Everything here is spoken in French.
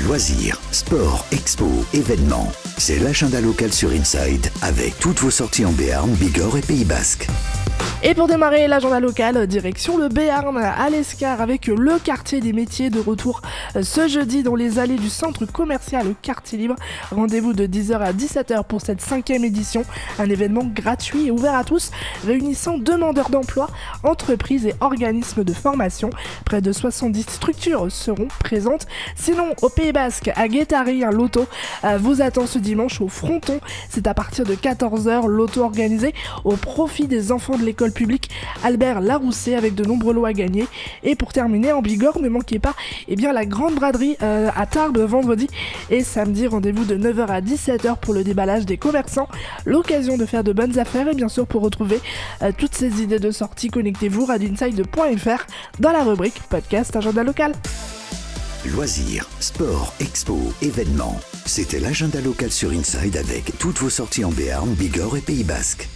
Loisirs, sport, expo, événements. C'est l'agenda local sur Inside avec toutes vos sorties en Béarn, Bigorre et Pays Basque. Et pour démarrer l'agenda local, direction le Béarn à l'Escar avec le quartier des métiers de retour ce jeudi dans les allées du centre commercial Quartier Libre. Rendez-vous de 10h à 17h pour cette 5e édition, un événement gratuit et ouvert à tous réunissant demandeurs d'emploi, entreprises et organismes de formation. Près de 70 structures seront présentes. Sinon, au Pays Basque, à Guétari, un loto vous attend ce dimanche au Fronton. C'est à partir de 14h, loto organisé au profit des enfants de l'école publique Albert Larousset avec de nombreux lots à gagner. Et pour terminer, en Bigorre, ne manquez pas la grande braderie à Tarbes vendredi et samedi. Rendez-vous de 9h à 17h pour le déballage des commerçants. L'occasion de faire de bonnes affaires et bien sûr pour retrouver toutes ces idées de sortie, connectez-vous radionside.fr dans la rubrique podcast agenda local. Loisirs, sport, expo, événements. C'était l'agenda local sur Inside avec toutes vos sorties en Béarn, Bigorre et Pays Basque.